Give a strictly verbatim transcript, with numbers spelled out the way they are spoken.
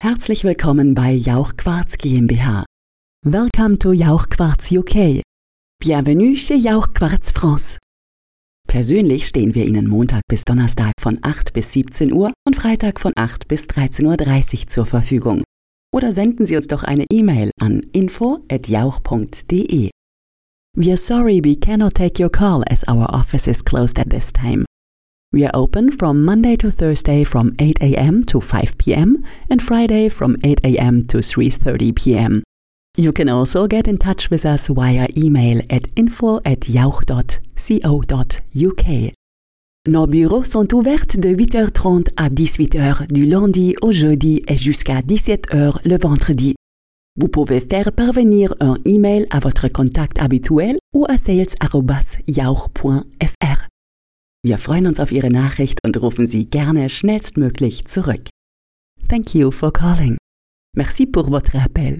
Herzlich willkommen bei Jauch Quartz GmbH. Welcome to Jauch Quartz U K. Bienvenue chez Jauch Quartz France. Persönlich stehen wir Ihnen Montag bis Donnerstag von acht bis siebzehn Uhr und Freitag von acht bis dreizehn Uhr dreißig zur Verfügung. Oder senden Sie uns doch eine E-Mail an info at jauch punkt de. We are sorry we cannot take your call as our office is closed at this time. We are open from Monday to Thursday from eight a m to five p m and Friday from eight a m to three thirty p m You can also get in touch with us via email at info at jauch dot co dot u k. Nos bureaux sont ouverts de huit heures trente à dix-huit heures du lundi au jeudi et jusqu'à dix-sept heures le vendredi. Vous pouvez faire parvenir un email à votre contact habituel ou à sales arobase jauch point f r. Wir freuen uns auf Ihre Nachricht und rufen Sie gerne schnellstmöglich zurück. Thank you for calling. Merci pour votre appel.